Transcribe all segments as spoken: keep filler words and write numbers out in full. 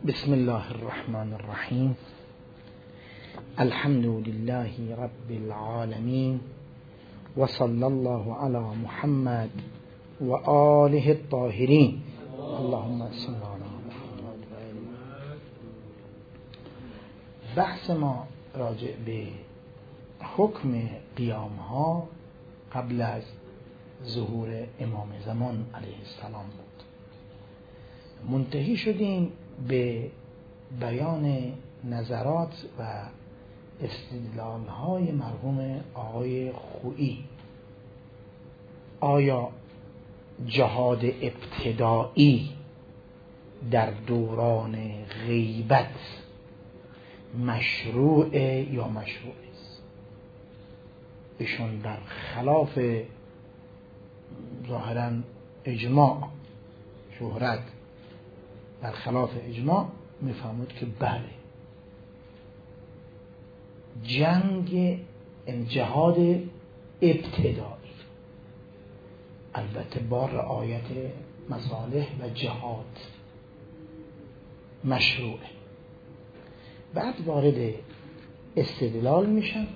بسم الله الرحمن الرحیم. الحمد لله رب العالمین و صلی الله علی محمد و آله الطاهرین. اللهم صل علی محمد و آله. بحث ما راجع به حکم قیام ها قبل از ظهور امام زمان علیه السلام بود. منتهی شدیم به بیان نظرات و استدلال های مرحوم آقای خویی. آیا جهاد ابتدایی در دوران غیبت مشروع یا مشروع است؟ ایشون در خلاف ظاهرا اجماع شهرت در خلاف اجماع میفهمد که بله، جنگ جهاد ابتدایی البته با رعایت مصالح و جهاد مشروعه. بعد وارد استدلال میشن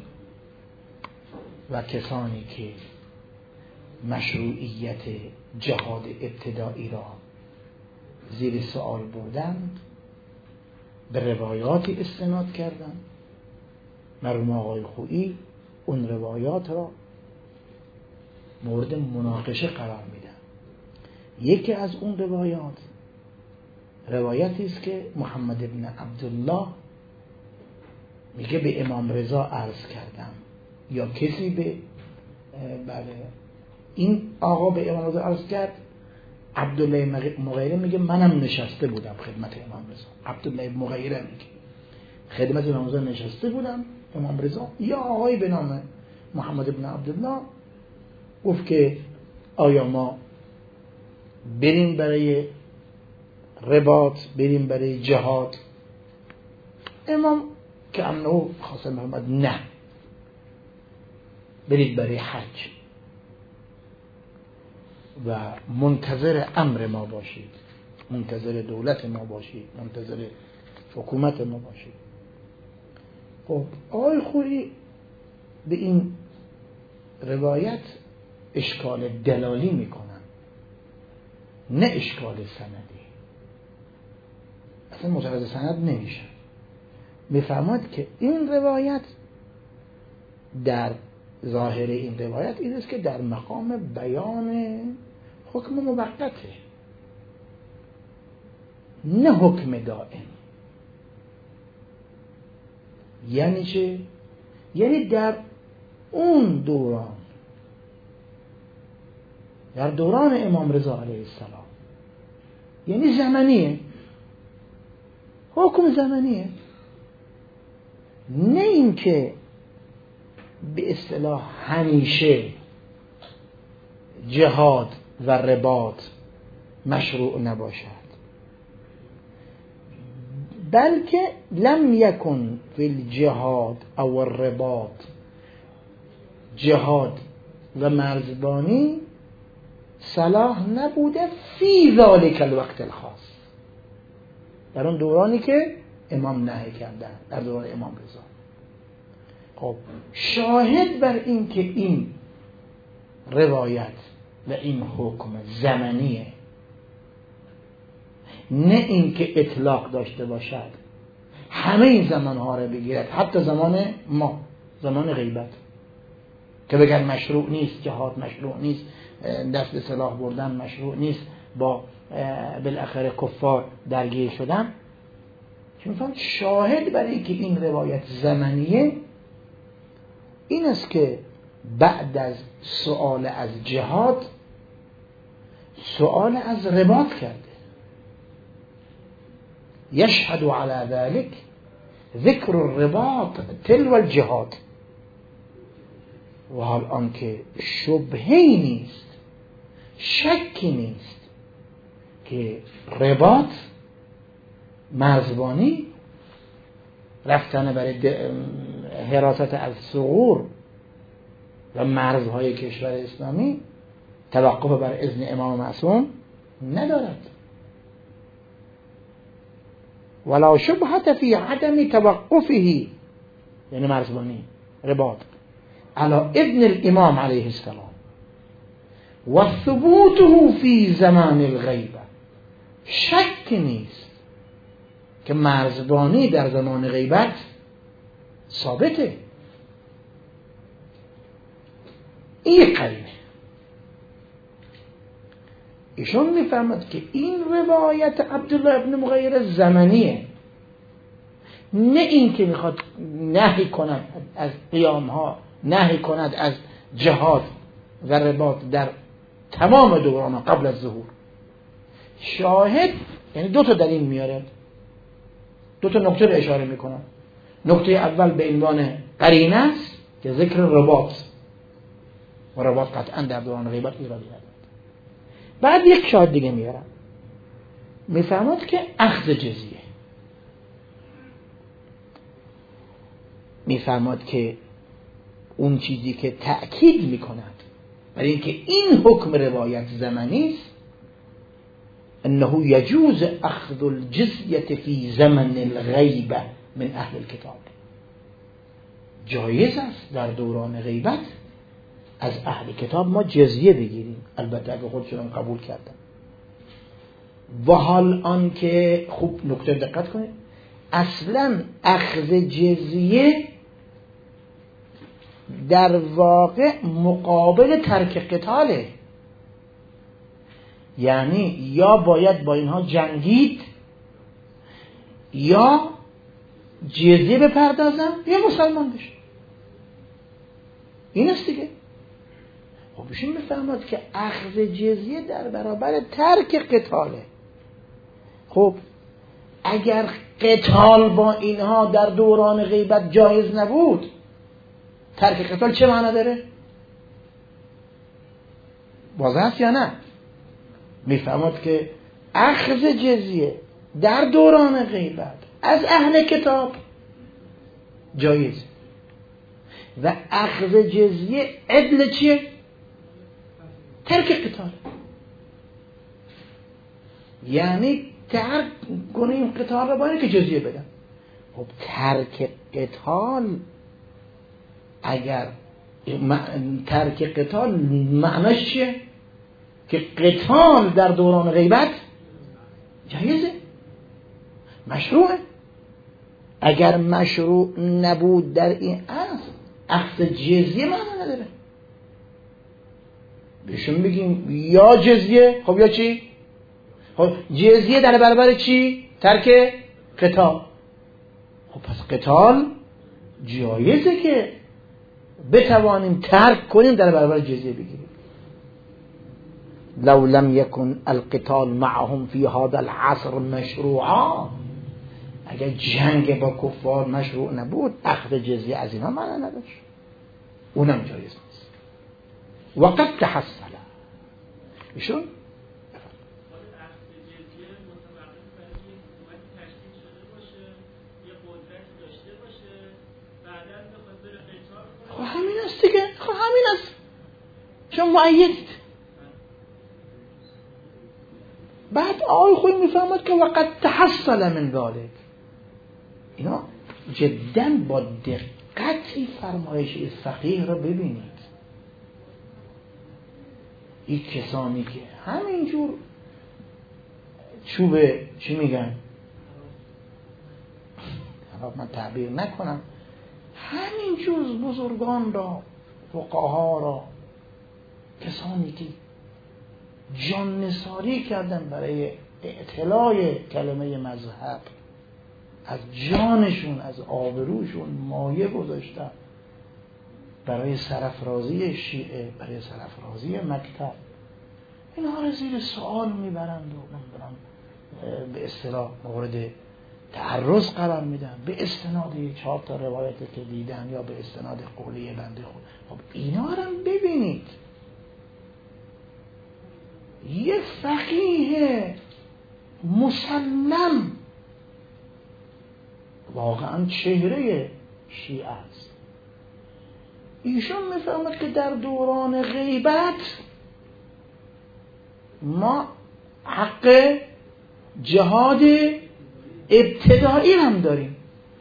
و کسانی که مشروعیت جهاد ابتدایی را زیر سوال بردند به روایاتی استناد کردند. مرحوم آقای خویی اون روایات را مورد مناقشه قرار میدن. یکی از اون روایات روایتی است که محمد ابن عبدالله میگه به امام رضا عرض کردم، یا کسی به بله این آقا به امام رضا عرض کرد. عبدالله مغیره میگه منم نشسته بودم خدمت امام رضا. عبدالله مغیره میگه خدمت امام رضا نشسته بودم. امام رضا یا آقای به نام محمد ابن عبدالله گفت که آیا ما بریم برای رباط، بریم برای جهاد؟ امام که امنو خاصه محمد نه، برید برای حج و منتظر امر ما باشید، منتظر دولت ما باشید، منتظر حکومت ما باشید. خب آقای خویی به این روایت اشکال دلالی میکنن، نه اشکال سندی. اصلا متوجه سند نمیشن. میفهمد که این روایت در ظاهر این روایت این است که در مقام بیان حکم موقته، نه حکم دائم. یعنی چه؟ یعنی در اون دوران، در دوران امام رضا علیه السلام، یعنی زمانیه، حکم زمانیه، نه این که به اصطلاح همیشه جهاد و رباط مشروع نباشد، بلکه لم یکن فی الجهاد او الرباط، جهاد و مرزبانی صلاح نبوده فی ذالک الوقت الخاص، در اون دورانی که امام نهی کردن، در دوران امام رضا. خب شاهد بر این که این روایت و این حکم زمانیه، نه این که اطلاق داشته باشد همه این زمانها رو بگیرد، حتی زمان ما، زمان غیبت، که بگن مشروع نیست، جهاد مشروع نیست، دست به سلاح بردن مشروع نیست، با بالاخره کفار درگیر شدن. چون شاهد برای که این روایت زمانیه این است که بعد از سؤال از جهاد سؤال از رباط کرده. یشهد علی ذلك ذکر الرباط تلو الجهاد. و حال آنکه شبهه‌ای نیست، شکی نیست که رباط، مرزبانی، رفتن برای حراست از ثغور و مرزهای کشور اسلامی توقف بر اذن امام معصوم ندارد. ولا شبهة في عدم توقفه، یعنی مرزبانی رباط على ابن الامام علیه السلام و ثبوته فی زمان الغیبه، شک نیست که مرزبانی در زمان غیبت ثابته. این قرینه. ایشون میفهمد که این روایت عبدالله ابن مغیر زمانیه، نه این که میخواد نهی کند از قیام ها، نهی کند از جهاد و رباط در تمام دوران قبل از ظهور. شاهد یعنی دو تا دلیل میاره، دو تا نکته رو اشاره میکنم. نکته اول به عنوان قرینه است که ذکر رباط و رباط قطعا در دوران غیبت ایرادی ندارد. بعد یک شاهد دیگه میارم، میفهمد که اخذ جزیه، میفهمد که اون چیزی که تأکید میکند برای اینکه این حکم روایت زمانی است، انه یجوز اخذ الجزیه فی زمن الغیبه من اهل الكتاب، جایز است در دوران غیبت از اهل کتاب ما جزیه بگیریم، البته اگه خودشون قبول کردن. و حال آن که خوب نکته دقت کنید، اصلا اخذ جزیه در واقع مقابل ترک قتاله، یعنی یا باید با اینها جنگید یا جزیه بپردازن یا مسلمان بشن. این است دیگه. خب ایشون میفهمد که اخذ جزیه در برابر ترک قتاله. خب اگر قتال با اینها در دوران غیبت جایز نبود، ترک قتال چه معنی داره؟ واضح است یا نه؟ میفهمد که اخذ جزیه در دوران غیبت از اهل کتاب جایز و اخذ جزیه عدل چیه؟ ترک قتال. یعنی ترک کنیم قتال رو باید که جزیه بدن. خب ترک قتال، اگر ترک قتال معناش چیه؟ که قتال در دوران غیبت جایزه، مشروعه. اگر مشروع نبود در این اصل، اخذ جزیه معنی نداره. بهشون بگیم یا جزیه، خب یا چی؟ خب جزیه در برابر چی؟ ترک قتال. خب پس قتال جایزه که بتوانیم ترک کنیم در برابر جزیه بگیریم. لو لم يكن القتال معهم في هذا العصر مشروعا، اگر جنگ با کفار مشروع نبود، اخذ جزیه از اینا معنی نداشت، اونم جایز نیست. وقت تحصل ایشون خب همین است دیگه، خب همین است، شما معیدید. بعد آقای خوی میفهمد که وقت تحصل من ذالک. اینا جدا با دقتی فرمایش فقیه رو ببینید. این کسانی که همینجور چوب چی میگن، من تعبیر نکنم، همینجور بزرگان را، فقها را، کسانی که جان نثاری کردن برای اطلاع کلمه مذهب، از جانشون، از آبروشون مایه گذاشتن برای سرافرازی شیعه، برای سرافرازی مکتب، اینها رو زیر سوال میبرند و نمیدونم به اصطلاح مورد تعرض قرار میدن به استناد چهار تا روایتی که دیدن یا به استناد قولی بنده خود. خب اینا رو ببینید، یه فقیه مسلم واقعا چهره شیعه است، ایشون میفهمد که در دوران غیبت ما حق جهاد ابتدایی هم داریم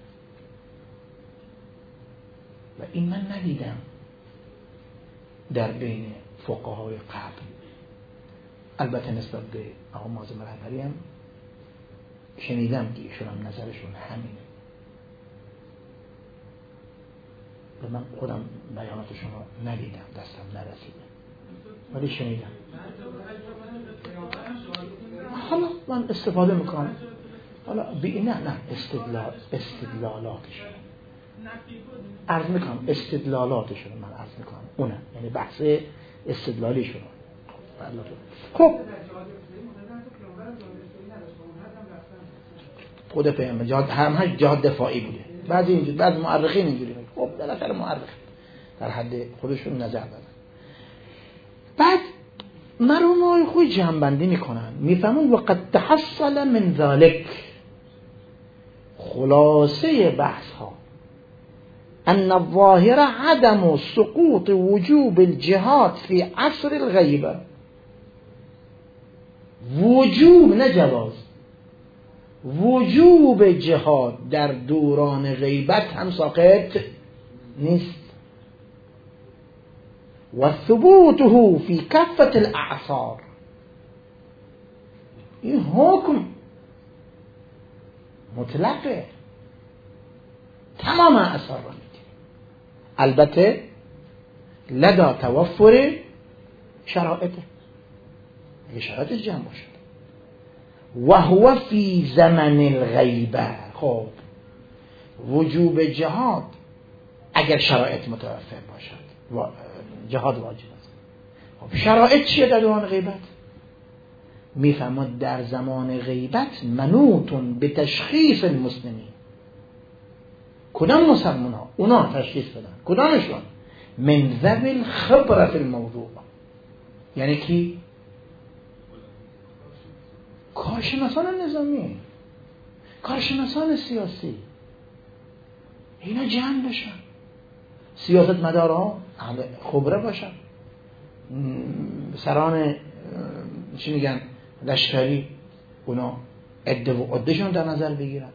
و این من ندیدم در بین فقهای قبل. البته نسبت به آقا مازن رهبری هم شنیدم که ایشون هم نظرشون همینه و من خودم بیاناتشون رو ندیدم، دستم نرسیده ولی شنیدم. حالا من استفاده میکنم حالا بی نه نه استدلال استدلالاتش عرض میکنم استدلالاتشون من عرض میکنم اونه، یعنی بحث استدلالیشون. خب خود پیامبر جهاد هم هر جهاد دفاعی بوده، بعضی اینجوری بعض مورخین اینجوری. خب بالاخره مورخ در حد خودشون نظر دادن. بعد مرحوم خوی جنبندی میکنن میفهمون وقد تحصل من ذلك، خلاصه بحث ها ان الظاهر عدم سقوط وجوب الجهاد في عصر الغیبه. وجوب نه جواز، وجوب جهاد در دوران غیبت هم ساقط نیست. و ثبوته فی کافة الاعصار، این حکم مطلقه، تمام اعصار را میگه، البته لدا توفر شرائطه، اگه شرایطش جمع باشد. و هو فی زمن الغیبه، خب وجوب جهاد اگر شرایط متوفر باشد جهاد واجب است. خب شرایط چیه در دوران غیبت؟ میفهمد در زمان غیبت منوطن به تشخیص المسلمین. کدام مسلمان ها؟ اونا تشخیص بدن. کدامشون؟ من ذوی الخبره فی الموضوع، یعنی کی؟ کارشناسان نظامی، کارشناسان سیاسی، اینا جمع بشن، سیاست مدارها اهل خبره باشن، سران چی میگن لشکری، اونا عده و عدهشون در نظر بگیرن.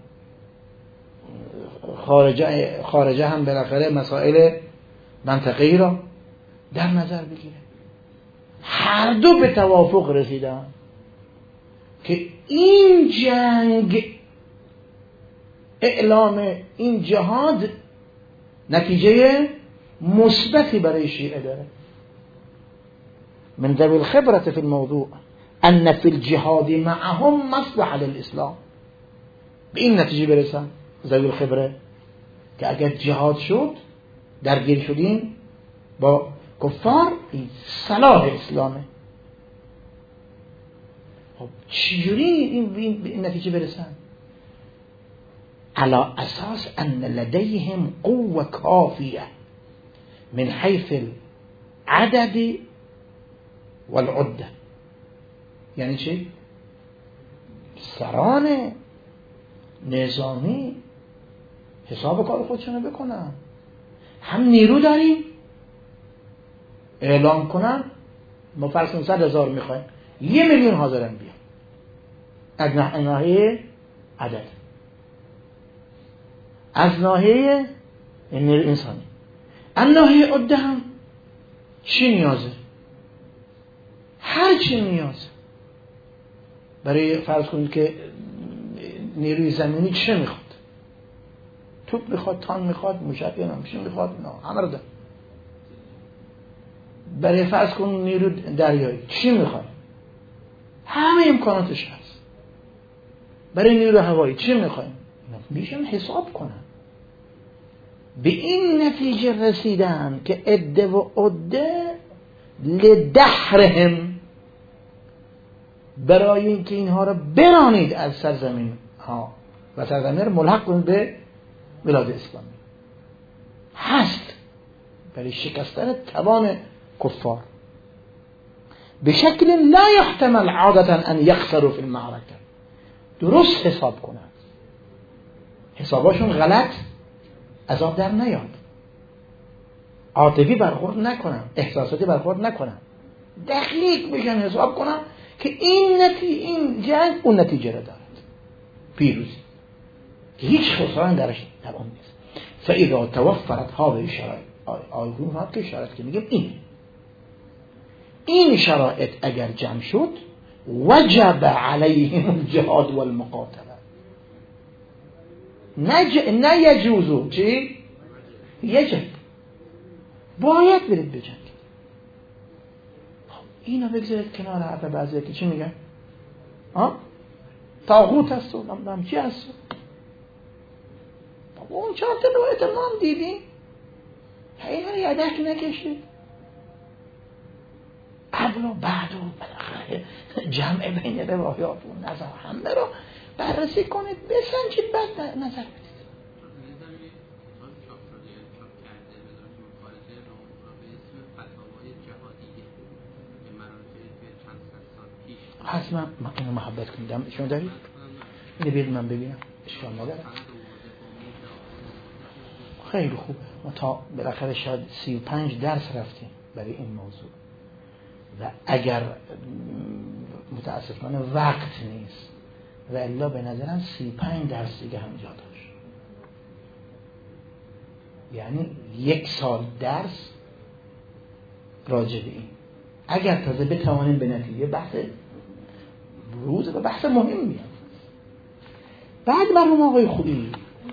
خارجه خارجه هم بالاخره مسائل منطقه‌ای را در نظر بگیره. هر دو به توافق رسیدن که این جنگ، اعلام این جهاد نتیجه مثبتی برای شیعه داره. من ذوی الخبرة فی الموضوع ان فی الجهاد معهم مصلحة للاسلام. به این نتیجه برسن ذوی الخبره که اگر جهاد شد، درگیر شدیم با کفار، این صلاح اسلامه. خب چجوری این به این نتیجه برسن؟ على اساس ان لديهم قوة كافية من حيث العدد والعدة. یعنی چی؟ سران نظامی حساب کار خودشونو بکنن، هم نیرو داریم اعلام کنن ما فرض کنیم صد هزار میخوایم، یه میلیون حاضرن بیان از ناحیه عدد، از ناحیه نیرو انسانی، از ناحیه عده هم چی نیازه؟ هر چی نیازه. برای فرض کنید که نیروی زمینی چه میخواد؟ توپ میخواد، تان میخواد، موشک نمیشه میخواد، نه همه رو داره. برای فرض کنید نیرو دریایی چی میخواد؟ همه امکاناتش هست. برای نیرو هوایی چی میخوایم؟ میشن حساب کنن. به این نتیجه رسیدن که عده و عده لدحرهم، برای اینکه اینها را برانید از سرزمین ها و سرزمین را ملحق کنید به بلاد اسلامی، هست برای شکستن توان کفار به شکل لا يحتمل عادتا ان يخسروا في المعركه. درست حساب کنند، حساباشون غلط عذاب در نیاد، عاطفی برخورد نکنن، احساساتی برخورد نکنن، دقیق بشن حساب کنن که این نتیجه این جنگ اون نتیجه را دارد، پیروزی. هیچ خسارت درش در اون نیست. فاذا توفرت هذه شرایط، آیه میفهمد که شرایط که میگیم این این شرایط اگر جمع شد وجب علیهم الجهاد والمقاتله، نج... نه یجوزو چی؟ یجب، باید برید بجنگید. خب اینو بگذارید کنار. حرف بعضی که چی میگن؟ ها؟ طاغوت هست و نمیدونم چی هست. اون چهار تا روایت ما هم دیدیم، اینا رو یادک نکشید. قبل و بعد و بالاخره جمع بین روایات و نظر همه رو بررسی کنید، بسنجید، بعد نظر بدید. حتما من اینو محبت کنیدم. شما دارید؟ اینو بید من ببینم، اشکال نداره. خیلی خوبه. ما تا بالاخره شاید سی و پنج درس رفتیم برای این موضوع و اگر متاسفانه وقت نیست و الا به نظرم سی و پنج درس دیگه هم جا داشت. یعنی یک سال درس راجع به این، اگر تازه بتوانیم به نتیجه بحث روز و بحث مهم میاد. بعد مرحوم آقای خویی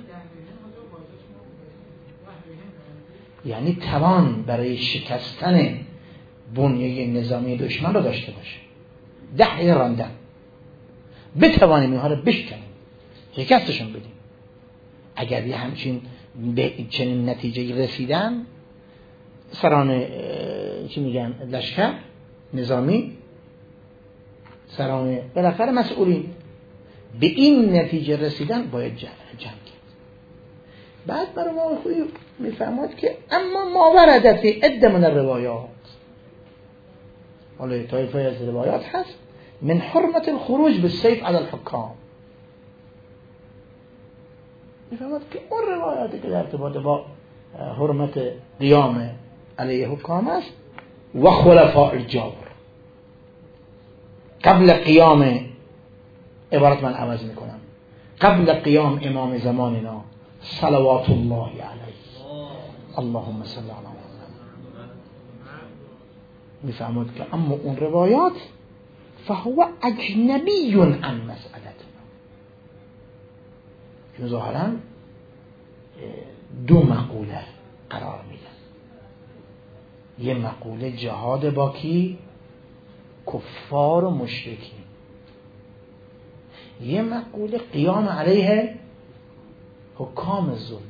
یعنی توان برای شکستن بنیه نظامی دشمن رو داشته باشه، ده راندن، بتوانیم اینها رو بشکنیم، شکستشون بدیم. اگر یه همچین به چنین نتیجه رسیدن سران چی میگن لشکر نظامی، سران بالاخره مسئولین به این نتیجه رسیدن، باید جنگ جنگ. بعد برای ما خوی میفهمد که اما ما ورد فی عده من الروایات، حالا طایفه از روایات هست من حرمت الخروج بالسیف علی الحکام. میفهمد که اون روایاتی که در ارتباط با حرمت قیام علیه حکام است و خلفاء الجور، قبل قیام، عبارت من عوض میکنم، قبل قیام امام زماننا صلوات الله علیه اللهم صل علی محمد. میفهمد که اما اون روایات فهو اجنبی عن مسئلتنا، که ظاهرا دو مقوله قرار میدن. یه مقوله جهاد با کی؟ کفار و مشرکین. یه مقوله قیام علیه حکام ظلم.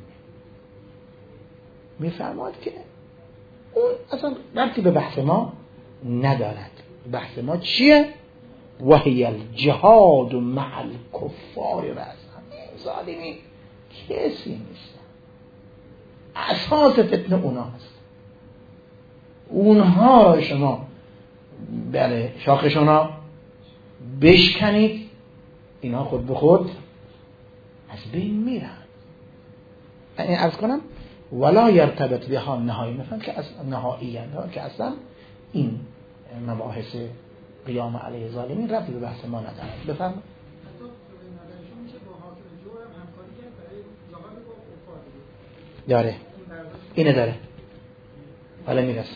میفرماد که اون اصلا ربطی به بحث ما ندارد. بحث ما چیه؟ وحی الجهاد مع الکفار رأسا. ظالمین کسی نیستن، اساس فتنه اونا هست. اونها را شما بله شاخشون را بشکنید، اینا خود به خود از بین میرن. این عرض کنم ولا یرتبط بها نهایی، مثلا که از نهایی هست که اصلا این مباحث قیام علیه ظالمین ربطی به بحث ما ندارد. بفرمایید. داره اینه داره حالا میرسم.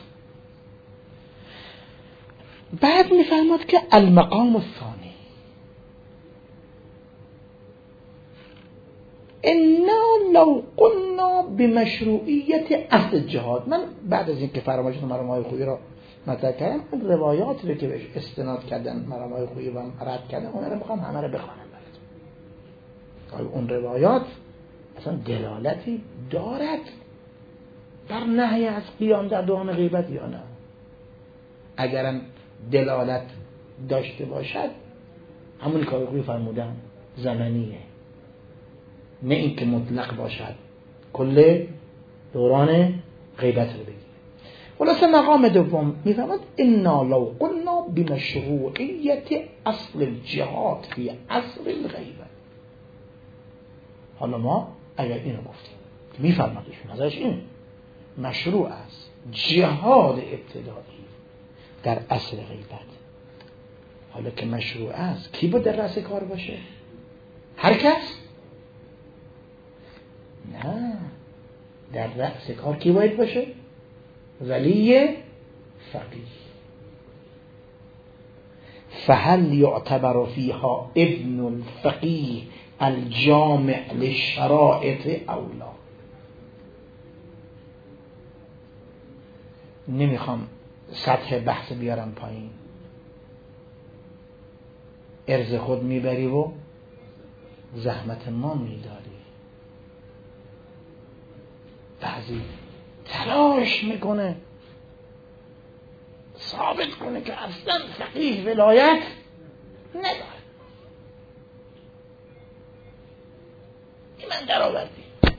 بعد میفرماد که المقام الثانی انا لو قلنا بمشروعیت اصل الجهاد. من بعد از اینکه فرمایشات مرحوم آقای خویی را مطرح کردم، اون روایاتی رو که بهش استناد کردن مرحوم آقای خویی و رد کردن، اون رو میخوام همه رو بخوانم براتون. اون روایات اصلا دلالتی دارد بر نهی از قیام در دوام غیبت یا نه؟ اگرم دلالت داشته باشد همون که خویی فرمودن زمانیه، نه اینکه مطلق باشد کل دوران غیبت رو بگیر. خلاصه مقام دوم میفهمد انا لو قلنا بمشروعیت اصل الجهاد فی عصر الغیبت. حالا ما اگر اینو گفتیم میفهمدشون ازش این مشروع است جهاد ابتدایی در عصر غیبت. حالا که مشروع است کی بود در رأس کار باشه؟ هر کس؟ نه، در رأس کار کی باید باشه؟ ولی فقیه. فهل یعتبر فیها ابن الفقیه الجامع للشرائط اولا. نمیخوام سطح بحث بیارم پایین، ارز خود میبری و زحمت ما میداری. بعضی تلاش میکنه ثابت کنه که اصلا فقیه ولایت نداره. این من در آوردی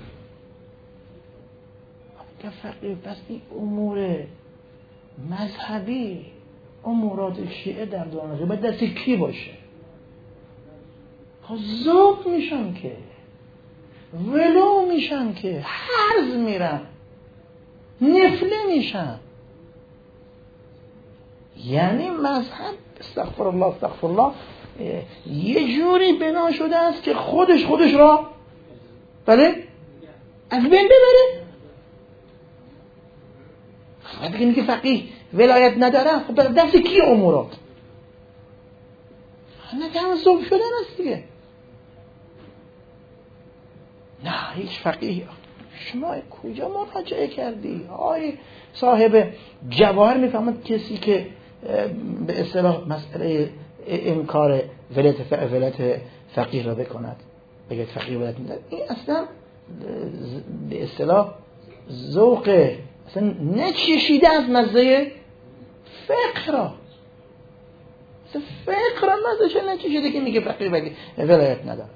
که فقیه پس این امور مذهبی، امورات شیعه در دوران غیبت دست کی باشه؟ ذوق میشن که، ولو میشن که، حرز میرن، نفله میشن. یعنی مذهب استغفر الله استغفر الله یه جوری بنا شده است که خودش خودش را بله از بین ببره. وقتی که فقیه ولایت نداره خب دست کی امورات؟ نه که همه ذوق شدن است دیگه. نه هیچ فقیه شما کجا مراجعه کردی؟ آی صاحب جواهر میفهمد کسی که به اصطلاح مسئله انکار ولایت ولایت فقیه را بکند، بگه فقیه ولایت میده، این اصلا به اصطلاح ذوق اصلا نچشیده از مزه فقه را. اصلا فقه را مزهش نچشیده که میگه فقیه بگه ولایت ندارد.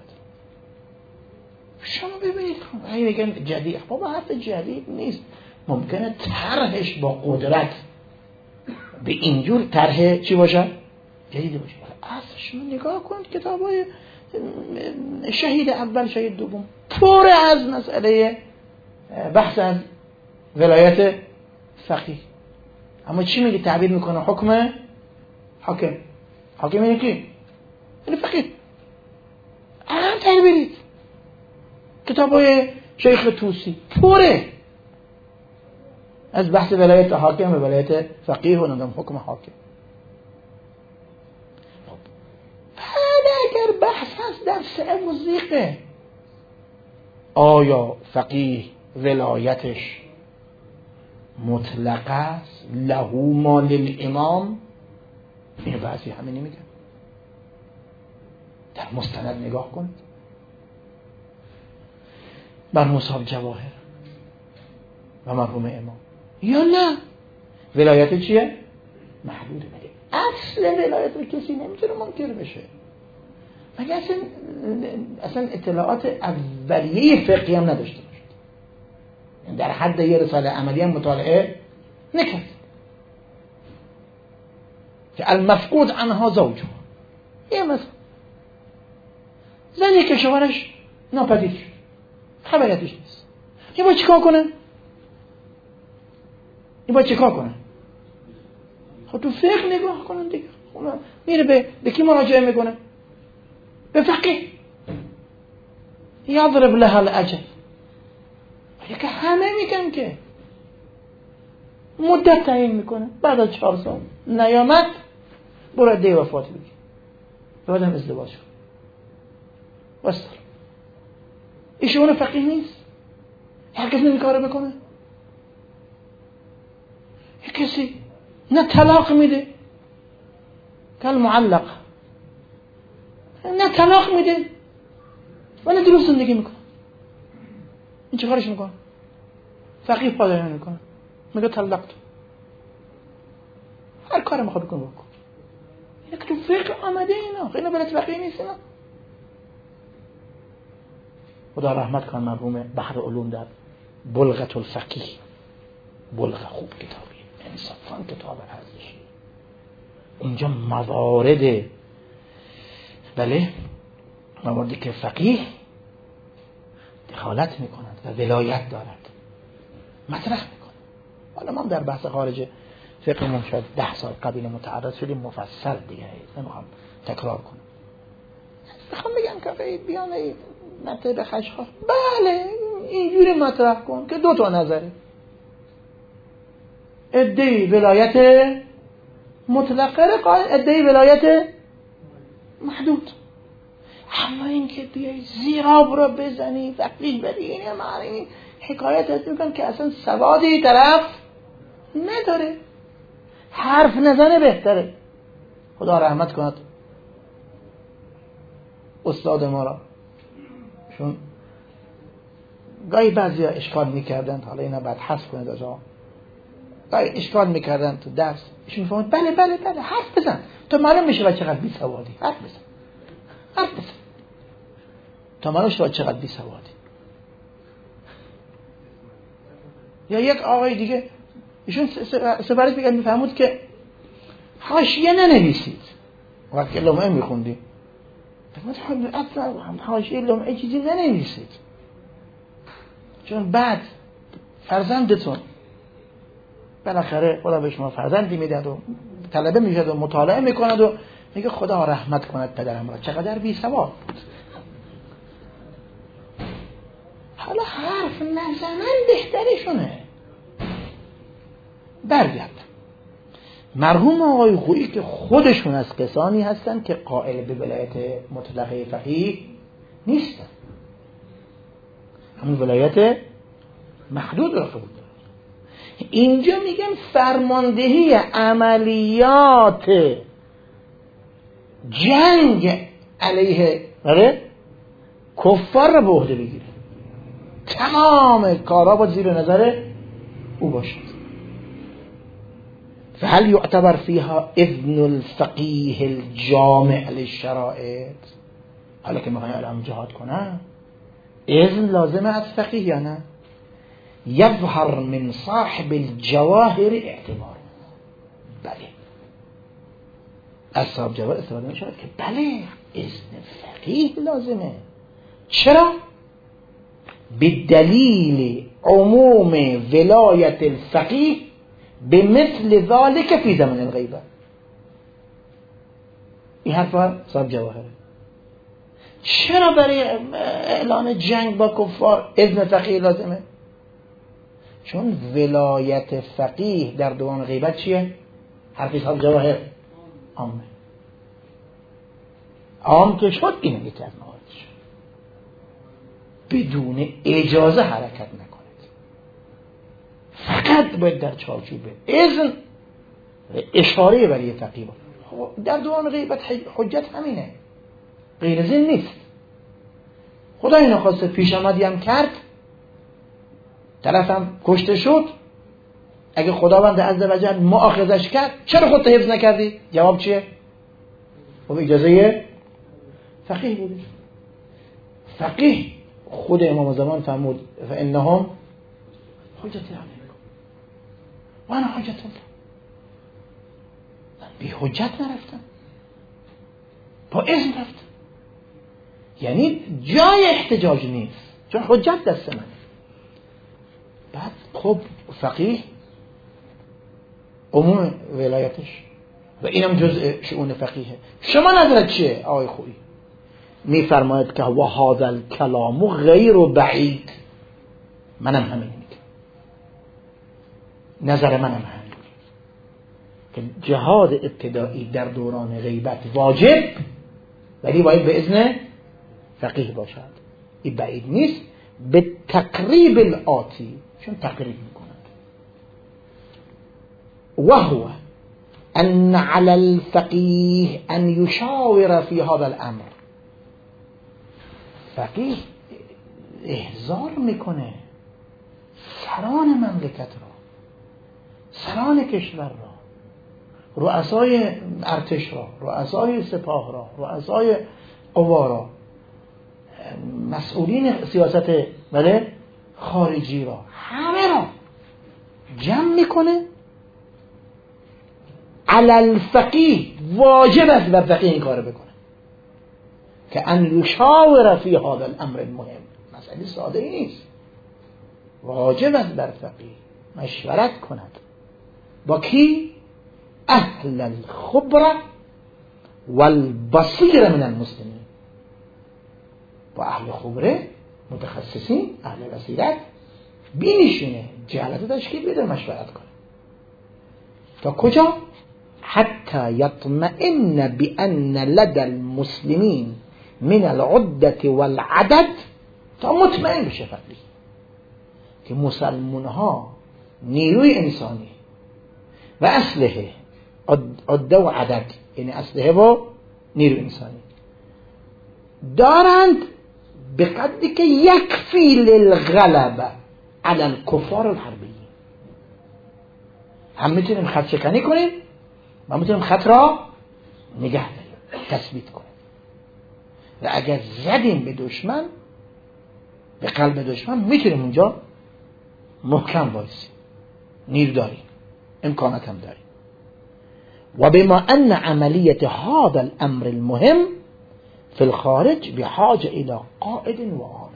شما ببینید اگه میگن جدید، بابا حرف جدید نیست. ممکنه طرحش با قدرت به اینجور طرح چی باشه؟ جدید باشه. اصلا شما نگاه کنید کتابای شهید اول شهید دوم پر از مسئله بحث از ولایت فقیه. اما چی میگه؟ تعبیر میکنه حکم حاکم. حاکم اینه کی؟ اینه فقیه. الان تعبیرید کتابای شیخ طوسی پره از بحث ولایت حاکم و ولایت فقیه و نظام حکم حاکم. بعد اگر بحث هست در سعه و زیقه، آیا فقیه ولایتش مطلق است له ما للامام؟ این بعضی همه نمیگن. در مستند نگاه کنید بر مصحف جواهر و مرحوم امام، یا نه ولایت چیه؟ محدوده. مگه اصل ولایت رو کسی نمیتونه منکر بشه؟ مگه اصلا اصلا اطلاعات اولیه فقهی هم نداشته باشد، در حد یه رساله عملی هم مطالعه نکرد که المفقود عنها زوجها، یه مثلا زنی که شوهرش ناپدید شد خبریتش نیست، این باید چیکار کنه؟ این باید چیکار کنه؟ خب تو فقه نگاه کنن دیگه. میره به به کی مراجعه میکنه؟ به فقیه. یضرب لها الاجل. که همه میگن که مدت تعیین میکنه، بعد از چهار سال نیامد برو عده وفات بگی، بعدم ازدواج کن. بس ایشون فقیه نیست؟ هر کسی این کارو بکنه؟ یک کسی نه طلاق میده کل معلق، نه طلاق میده ولی درست زندگی میکنه. این چه کارش میکنه؟ فقیه پادر نمیکنه، میگه طلاق تو، هر کاری میخواد بکنه بکن. یک تو فقه آمده اینا، اینا بلد فقیه نیست اینا. خدا رحمت کن مرحوم بحر علوم در بلغة الفقیه، بلغه خوب کتابی، انصافا کتاب ارزشی. اونجا موارد بله مواردی که فقیه دخالت میکنند و ولایت دارد مطرح میکنند. حالا ما در بحث خارج فقه شاید ده سال قبل متعرض شدیم مفصل دیگه، نمیخوام تکرار کنم. میخوام بگم که بیان مطلب خشخاش بله اینجوری مطرح کن که دو تا نظره. ادعی ولایت مطلقه قائل، ادعی ولایت محدود. اما این که بیای زیراب رو بزنی فقیه بری، اینه معنی حکایت از میگن که اصلا سوادی طرف نداره، حرف نزنه بهتره. خدا رحمت کند استاد ما را، چون گاهی بعضی ها اشکال میکردن، حالا اینا بعد حذف کنید از ها، گاهی اشکال میکردن تو درس، ایشون میفهمد بله بله بله حرف بزن تو معلوم میشه و چقدر بی سوادی، حرف بزن حرف بزن تو معلوم میشه و چقدر بی سوادی. یا یک آقای دیگه ایشون سفارش میگن میفهمود که حاشیه ننویسید وقتی لمعه میخوندی، حاشیه لمعه چیزی ننویسید، چون بعد فرزندتون بالاخره خدا به شما فرزندی میدهد و طلبه میشد و مطالعه میکند و میگه خدا رحمت کند پدرم را چقدر بی سواد بود. حالا حرف نزنن بهترشونه. برگرد مرحوم آقای خویی که خودشون از کسانی هستن که قائل به ولایت مطلقه فقیه نیستن، همون ولایت محدود را قبول دارن. اینجا میگن فرماندهی عملیات جنگ علیه آره کفار را به عهده بگیره، تمام کارها با زیر نظر او باشد. فهل يعتبر فيها اذن الفقيه الجامع للشرائط؟ حالا که میخواین علم جهاد کنن اذن لازمه از فقیه یا نه؟ یظهر من صاحب الجواهر اعتبار. بله از صاحب جواهر استفاده میشود که بله اذن فقیه لازمه. چرا؟ بدلیل عموم ولایت الفقیه به مثل ذالک فی زمن الغیبه. این حرفا صاحب جواهره. چرا برای اعلان جنگ با کفار اذن فقیه لازمه؟ چون ولایت فقیه در دوران غیبت چیه؟ حرفی صاحب جواهر عامه. عام که شد اینه میتر نهایتش بدون اجازه حرکت نکنید، فقط باید در چارچوب اذن اشاره برای فقیه. در دوران غیبت حجت همینه، غیر از این نیست. خدا اینو خواسته پیش آمدی هم کرد، طرفم کشته شد، اگه خداوند عزوجل مؤاخذش کرد چرا خودت حفظ نکردی؟ جواب چیه؟ خب اجازه فقیه بوده. فقیه خود امام زمان فرمود فانهم حجت علیکم و انا حجت الله. بی حجت نرفتم، با اذن رفتم. یعنی جای احتجاج نیست، چون حجت دست منه. بعد خب فقیه عموم ولایتش و اینم جزء شؤون فقیه. شما نظرت چیه آقای خویی؟ میفرماید که و هذا الکلام غیر بعید. منم همین میگم، نظر منم همین که جهاد ابتدایی در دوران غیبت واجب، ولی باید به اذن فقیه باشد. این بعید نیست به تقریب الآتی، چون تقریب میکنند. و هو ان علی الفقیه ان یشاور فی هذا الامر. فقیه احضار میکنه سران مملکت را، سران کشور را، رؤسای ارتش را، رؤسای سپاه را، رؤسای قوا را، مسئولین سیاست بله خارجی را، همه را جمع میکنه. علی الفقیه واجب است بر فقیه این کار بکنه که ان یشاور فی هذا الامر المهم. مسئله ساده ای نیست، واجب است بر فقیه مشورت کند با کی؟ اهل الخبره والبصیره من المسلمین، با اهل خبره متخصصین اهل بصیرت بینشینه جهالت تشکیل بده مشورت کنه تا کجا؟ حتی یطمئن بأن لدى المسلمین من العدة والعدد، تا مطمئن بشه فقیه که مسلمان ها نیروی انسانی و اسلحه عده و عدد، یعنی اسلحه و نیروی انسانی دارند به قدری که یکفی للغلبه علی الکفار الحربیین. هم میتونیم خط شکنی کنیم و میتونیم خط را نگه داریم، تثبیت کنیم و اگر زدیم به دشمن، به قلب دشمن، میتونیم اونجا محکم بایستیم، نیرو داریم، امکانات هم داریم. و بما ان عملیت هذا الامر المهم في الخارج بحاجه الى قائد و آمر.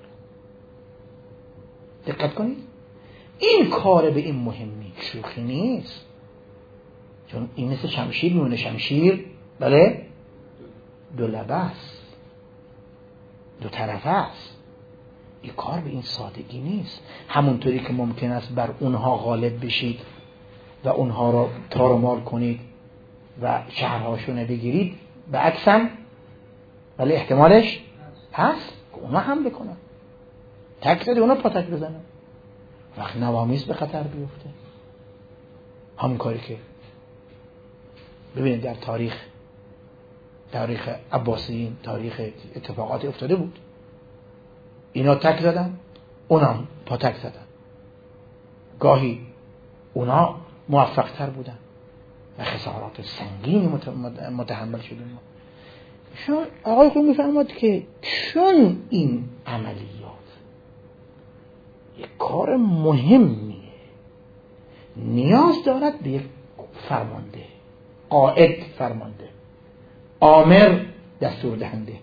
دقت کنید، این کار به این مهمی شوخی نیست، چون این مثل شمشیر میونه، شمشیر بله دو لبه است، دو طرفه است. این کار به این سادگی نیست. همونطوری که ممکن است بر اونها غالب بشید و اونها را تارمار کنید و شهرهاشون بگیرید، به عکسم ولی احتمالش هست که اونا حمله کنن، تک زده اونا پاتک بزنن، وقت نوامیس به خطر بیفته. همون کاری که ببینید در تاریخ تاریخ عباسیین، تاریخ اتفاقات افتاده بود، اینا تک زدن، اونا پاتک زدن. گاهی اونا موفق تر بودن و خسارات سنگینی متحمل شدیم. چون آقای خود میفهمد که چون این عملیات یک کار مهمیه، نیاز دارد به یک فرمانده، قائد فرمانده، آمر دستور دهنده،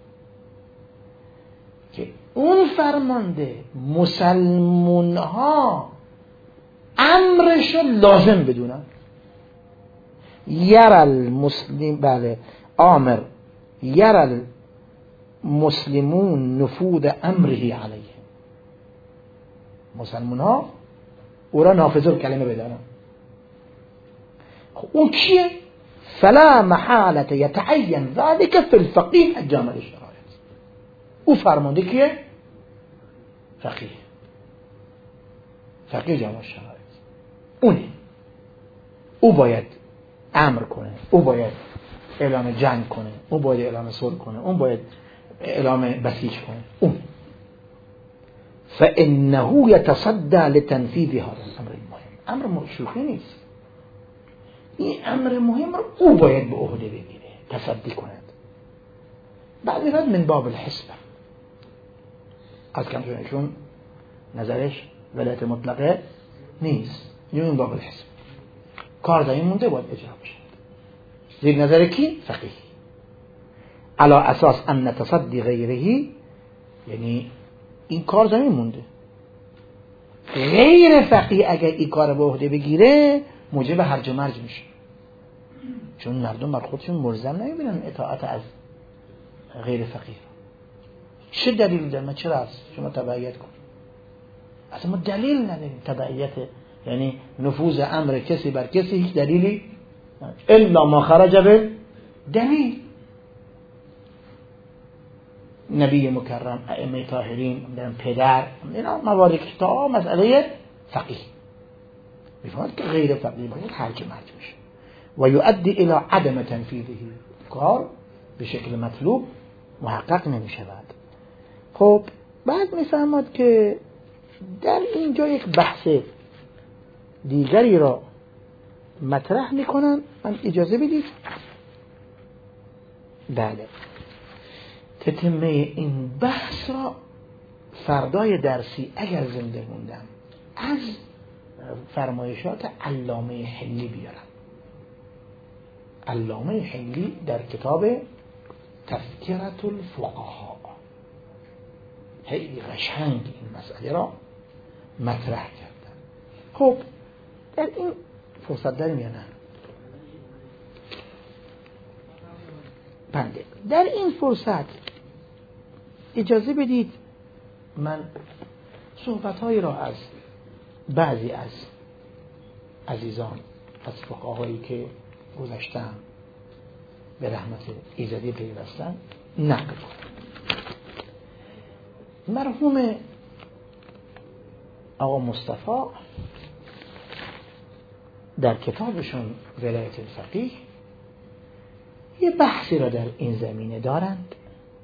که اون فرمانده مسلمون ها امرشو لازم بدونن. یر المسلم بله آمر یر المسلمون نفوذ امره علیه، مسلمون ها او را نافذ الکلمه بدانن. اون کیه؟ فلا محالة يتعين ذلك في الفقيه الجامع للشرائط. او فرمانده کیه؟ فقیه، فقیه جامع الشرائط اونه. او باید امر کنه، او باید اعلام جنگ کنه، او باید اعلام صلح کنه، اون باید اعلام بسیج کنه. اون فإنه يتصدى لتنفيذ هذا الأمر المهم. امر مشروعی نیست، این امر مهم رو او باید به عهده بگیره، تصدی کند. بعد میاد من باب الحسبه، از کم چون نظرش ولایت مطلقه نیست، این باب الحسبه کار داریم مونده باید اجرا بشه. زیر نظر کی؟ فقیه. علی اساس ان تصدی غیره، یعنی این کار زمین مونده. غیر فقیه اگر این کار به عهده بگیره موجب هرج و مرج میشه، چون مردم بر خودشون ملزم نمیبینن اطاعت از غیر فقیه. چه دلیل دارم؟ چرا هست شما تبعیت کن؟ اصلا ما دلیل نداریم تبعیت، یعنی نفوذ امر کسی بر کسی هیچ دلیلی الا ما خرج به دلیل. نبی مکرم، ائمه طاهرین، پدر، اینا مواردی که تا مسئله فقیه میفهمد که غیر فقیه باید هرج و مرج میشه و یؤدی الى عدم تنفیذه، کار به شکل مطلوب محقق نمیشود. خب بعد میفهمد که در اینجا یک بحث دیگری را مطرح میکنن. من اجازه بدید بله تتمه این بحث را فردای درسی اگر زنده موندم از فرمایشات علامه حلی بیارم. علامه حلی در کتاب تذکرة الفقهاء خیلی قشنگ این مسئله را مطرح کردن. خب در این فرصت داریم یا نه؟ بنده در این فرصت اجازه بدید من صحبت‌هایی را از بعضی از عزیزان از فقهایی که گذشتن به رحمت ایزدی پیوستن نقل کنم. مرحوم آقا مصطفی در کتابشون ولایت الفقیه یه بحثی را در این زمینه دارند.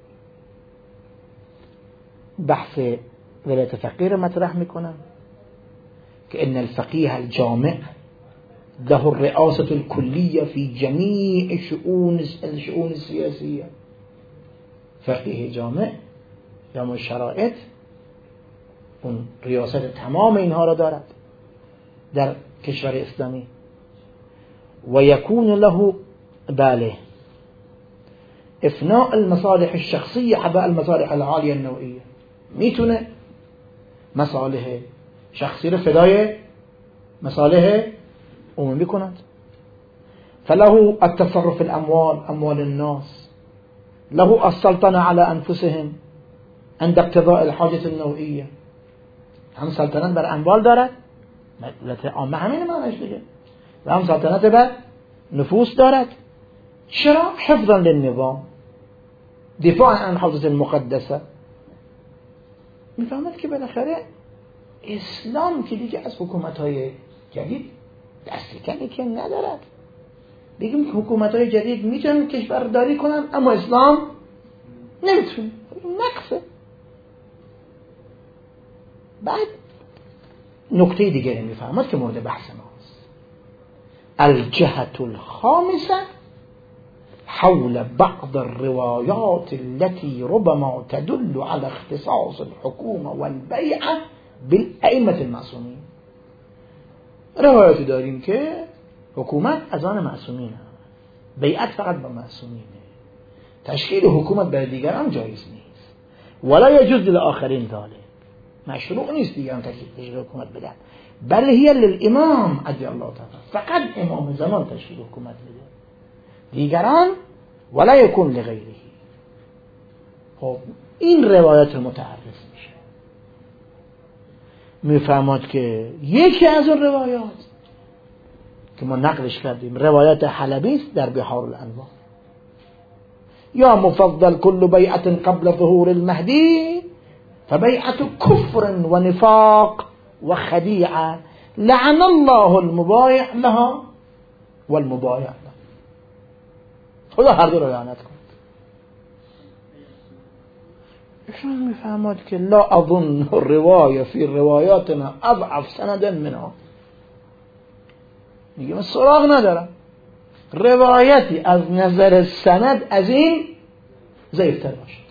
بحث ولایت الفقیه را مطرح میکنم که ان الفقیه الجامع له الرئاسة الكلية في جميع شؤون الشؤون السیاسیه. فقیه جامع یا شرایط اون ریاست تمام اینها را دارد در کشور اسلامی و یکون له باله افناء المصالح الشخصیه عباء المصالح العالیه النوعیه. میتونه مصالح شخصی رو فدای مصالح عمومی کند. فله التصرف في الاموال اموال الناس، له السلطنه على انفسهم عند اقتضاء الحاجه النوعیه. هم سلطنت بر اموال دارد، ملت عامه همین معنیش دیگه، و هم سلطنت بر نفوس دارد. چرا؟ حفظا للنظام، دفاع عن حوزه المقدسه. میفهمد که بالاخره اسلام که دیگه از حکومت‌های جدید دست کمی که ندارد. بگیم حکومت‌های جدید میتونن کشورداری کنن اما اسلام نمیتونه. نقصه. بعد نکته دیگری میفهمد که مورد بحث ماست. الجهة الخامسة حول بعض الروايات التي ربما تدل على اختصاص الحكومة والبيعة بالأئمة المعصومين. روایاتی داریم که حکومت از آن معصومینه، بیعت فقط با معصومینه، تشکیل حکومت برای دیگران جایز نیست. ولا يجوز للآخرین ذلك، مشروع نیست دیگران تشکیل حکومت بدن، بل هي للامام عجل الله تعالی، فقط امام زمان تشکیل حکومت بده، دیگران ولا يكون لغیره. خب این روایت متعرض میشه، میفهمد که یکی از اون روایات که ما نقلش کردیم روایت حلبی است در بحار الانوار، یا مفضل كل بیعة قبل ظهور المهدی فبیعة کفر و نفاق و خدیعه لعن الله المبایع لها والمبایع لها. خدا هر دو رو لعنت کند. ایشون میفهمد که لا اظن روایه فی روایاتنا اضعف سندا منها، میگه من سراغ ندارم روایتی از نظر سند از این ضعیفتر باشد.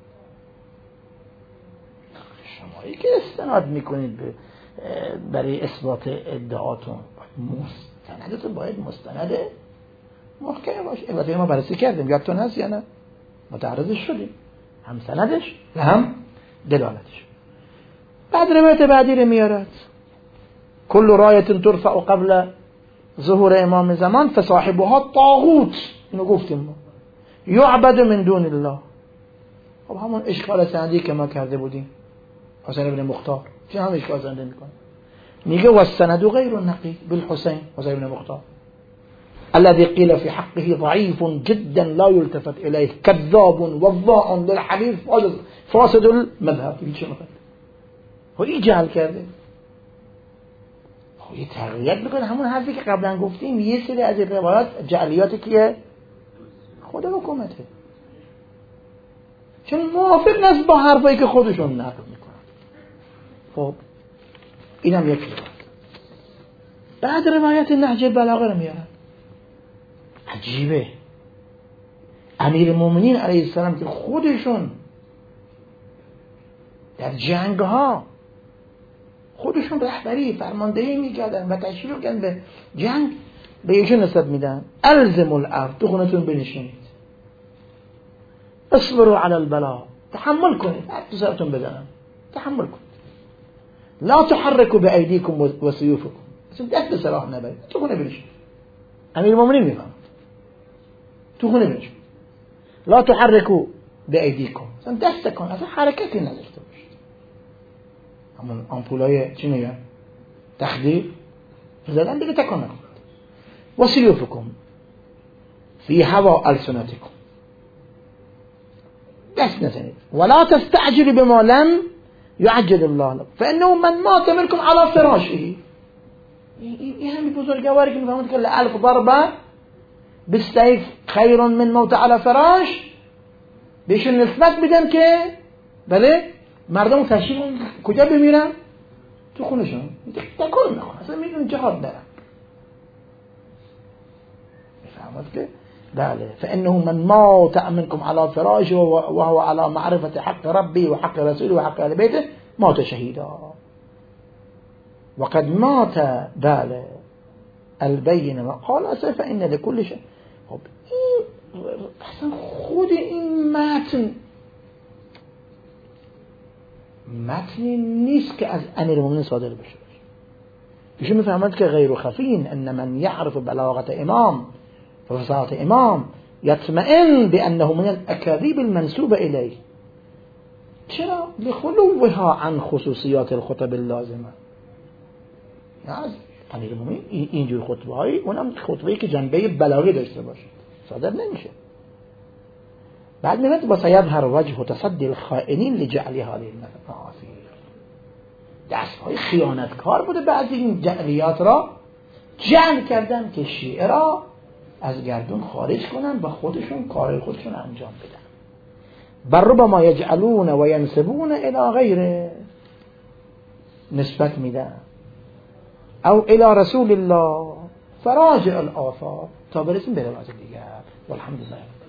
شمایی که استناد میکنید برای اثبات ادعاتون، مستندتون باید مستند محکم باشه. البته ما بررسی کردیم، یادتون هست یا نه؟ متعرضش شدیم، هم سندش و هم دلالتش. بعد روایت بعدی رو میارد، کل رایت ترفع قبل ظهور امام زمان فصاحبها طاغوت. اینو گفتیم ما، یعبد من دون الله. خب همون اشکال سندی که ما کرده بودیم، حسین ابن مختار چه هم اشکال سنده میکنه، میگه والسند غیر نقی بالحسین حسین ابن مختار الذي قيل في حقه ضعيف جدا لا يلتفت إليه كذاب وضاع للحديث فاسد المذهب. هو این جهل کرده، خب یه تغییرات میکنه. همون حرفی که قبلا گفتیم، یه سری از این روایات جعلیاتی که خود حکومته، چون موافق نست با حرفایی که خودشون نقل میکنن. خب اینم یک روایت. بعد روایت نهج البلاغه رو میارن. عجیبه، امیر المؤمنین علیه السلام که خودشون در جنگ ها خودشون رهبری فرماندهی میکردن و تشریف کردن به جنگ، به ایشون نسبت میدن الزم الارض، تو خونتون بنشینید، اصبروا علی البلاء، تحمل کنید، تو سرتون بزنن، تحمل کنید، لا تحركوا بأيديكم وسيوفكم، اصلا دست به سلاح نبرید، تو خونه بنشینید. امیر المؤمنین میفهم تو خونه بنشین، لا تحركوا بأيديكم، اصلا دست کن، اصلا حرکتی نداشته باشید. همون آمپولای چی میگن تخدیر زدن دیگه تکان نخورد. وسیوفکم فی هوا السنتکم، دست نزنید. ولا تستعجل بما لم يعجل الله لكم فانه من مات منكم على فراشه. این همین بزرگواری که میفهمید که الف ضربه بالسيف خیر من موت على فراش، بهشون نسبت میدن که بله مردم تشریف کجا بمیرن؟ تو خونشون. تکون نخورن، اصلا میدون جهاد دارن. میفهمید که بله فانه من مات منكم على فراشه وهو على معرفه حق ربي وحق رسوله وحق اهل بيته مات شهيدا وقد مات بله البين قال اسف فان لكل شيء. خب این اصلا خود این متن متنی نیست که از امیرالمومنین صادر بشه. ایشون میفهمد که غیر خفین ان من يعرف بلاغه امام وفصاحة امام يطمئن بانه من الاكاذيب المنسوبه اليه. چرا؟ لخلوها عن خصوصیات الخطب اللازمه. از امیرالمومنین اینجور خطبه هایی، اونم خطبه‌ای که جنبه بلاغی داشته باشه صادر نمیشه. بعد میاد با سیظهر وجه تصدی الخائنین لجعل هذه المآثیر. دستهای خیانتکار بوده بعضی این جعلیات را جعل کردن که شیعه را از گردون خارج کنن و خودشون کار خودشون انجام بدن. بر ربما یجعلون و ینسبون الی غیره، نسبت میدن، او الی رسول الله فراجع الآثار، تا برسیم به روایت دیگر. والحمدلله.